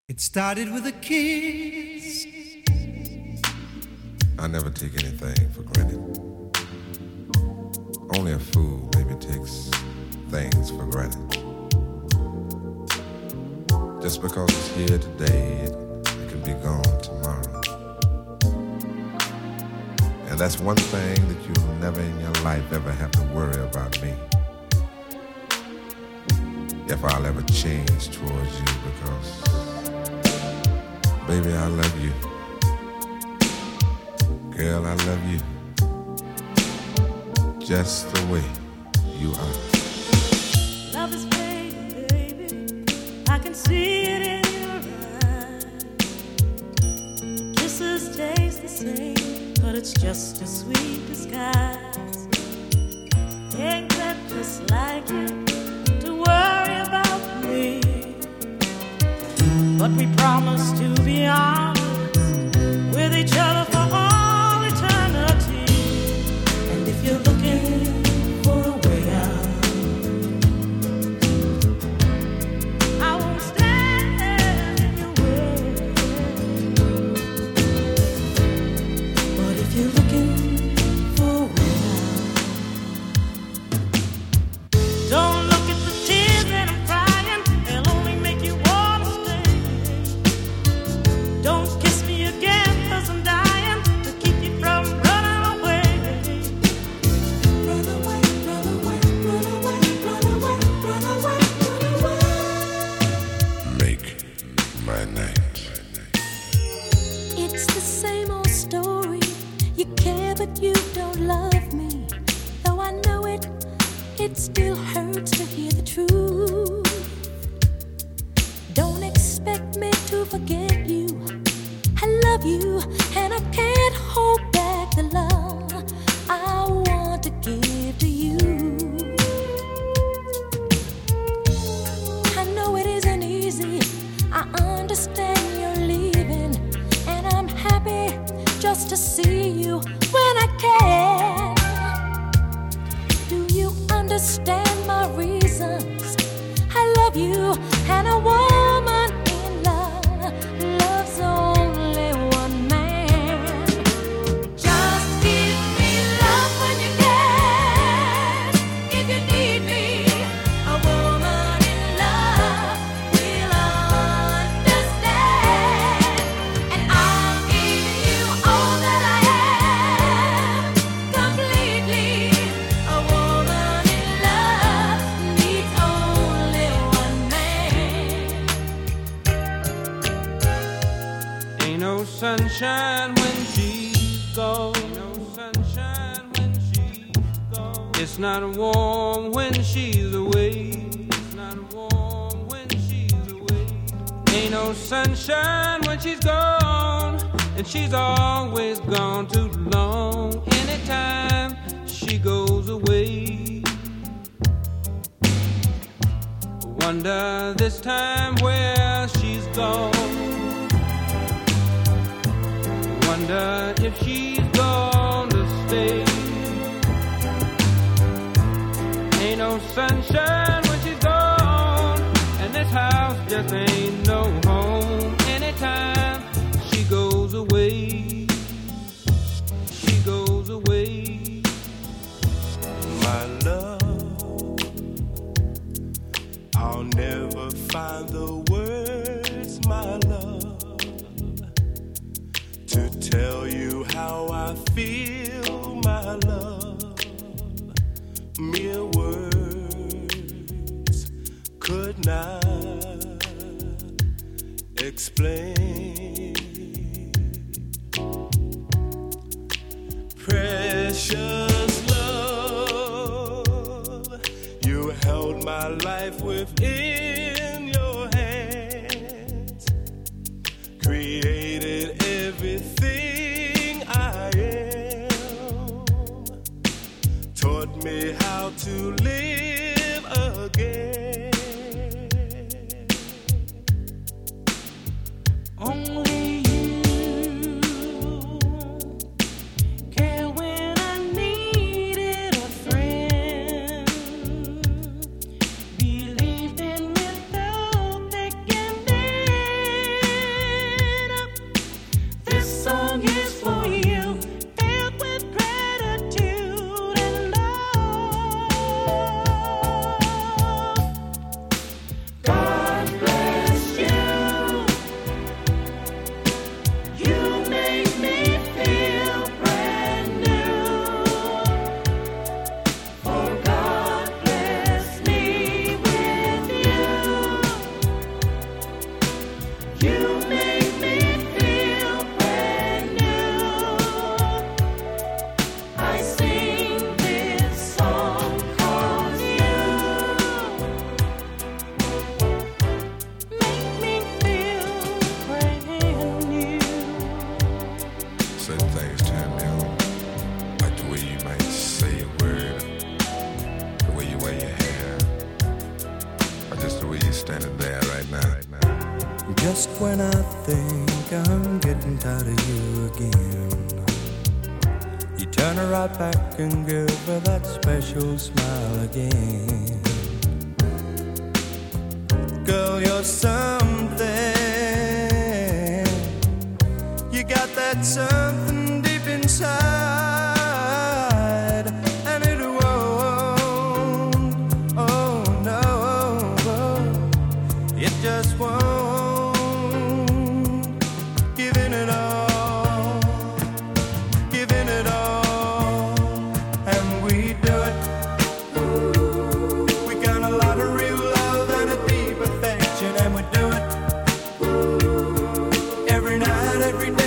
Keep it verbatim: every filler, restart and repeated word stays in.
It started with a kiss. I never take anything for granted. Only a fool maybe takes things for granted. Just because it's here today, it, it can be gone tomorrow. And that's one thing that you'll never in your life ever have to worry about me. If I'll ever change towards you, because baby, I love you. Girl, I love you. Just the way you are. Love is fake, baby. I can see it in your eyes. Kisses taste the same, but it's just a sweet disguise. Ain't that just like you to worry about me? But we promised to be honest with each other for all eternity. And if you're looking for a way out, I won't stand in your way. But if you're looking for a way out, don't look at the tears that I'm crying. They'll only make you wanna stay. Don't kiss me again, 'cause I'm dying to keep you from running away. Run away, run away, run away, run away, run away, run away. Make my night. It's the same old story. You care, but you don't love me. Though I know it, it still hurts to hear the truth. Don't expect me to forget you. I love you, and I can't hold back the love I want to give to you. I know it isn't easy. I understand you're leaving, and I'm happy just to see you when I can. Do you understand my reasons? I love you, and a woman in love loves only one man. Just give me love when you can. If you need me, a woman in love will understand. And I'll give you all that I am, completely. A woman in love needs only one man. Ain't no sunshine when she's gone. No sunshine when she's gone. It's not warm when she's away. It's not warm when she's away. Ain't no sunshine when she's gone, and she's always gone too long. Anytime she goes away, wonder this time where she's gone. Wonder if she's gonna stay. Ain't no sunshine when she's gone, and this house just ain't no home. Anytime she goes away, she goes away. My love, I'll never find the words, my love, to tell you how I feel, my love. Mere words could not explain. Precious love, you held my life within your hands, created everything I am, taught me how to live again. Only you care when I needed a friend. Believed in without thick and thin. when I think I'm getting tired of you again, you turn her right back and give her that special smile again. Girl, you're something. You got that something deep inside, and it won't, oh no, it just won't. Giving it all, giving it all, and we do it. We got a lot of real love and a deep affection, and we do it every night, every day.